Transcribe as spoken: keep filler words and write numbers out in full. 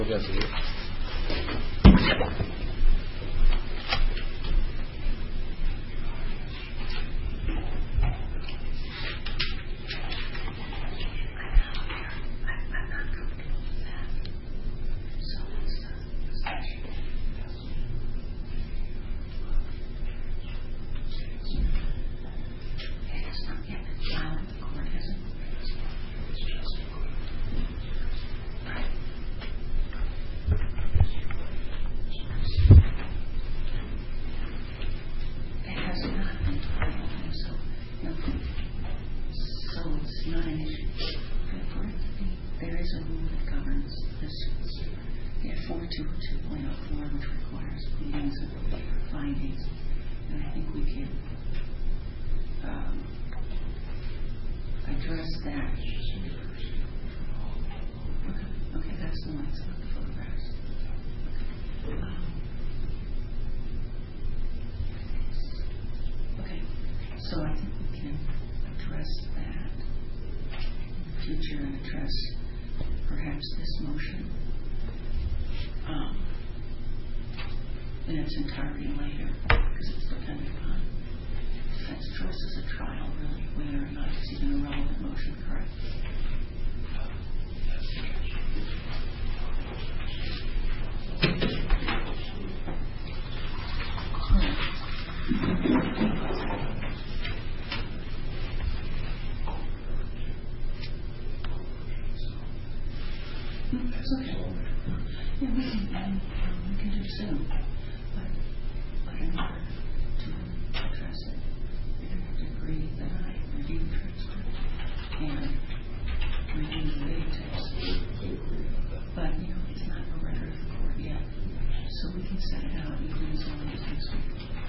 Yes, it is. So I think we can address that in the future and address perhaps this motion um, in its entirety later, because it's dependent upon defense choice as a trial, really, whether or not it's even a relevant motion, correct? That's okay. Yeah, we can, um, we can do soon, but, but in order to address it, you're going to have to agree that I review the transcript and review the video tapes. But, you know, it's not a record of the court yet, so we can set it out even as long as next week.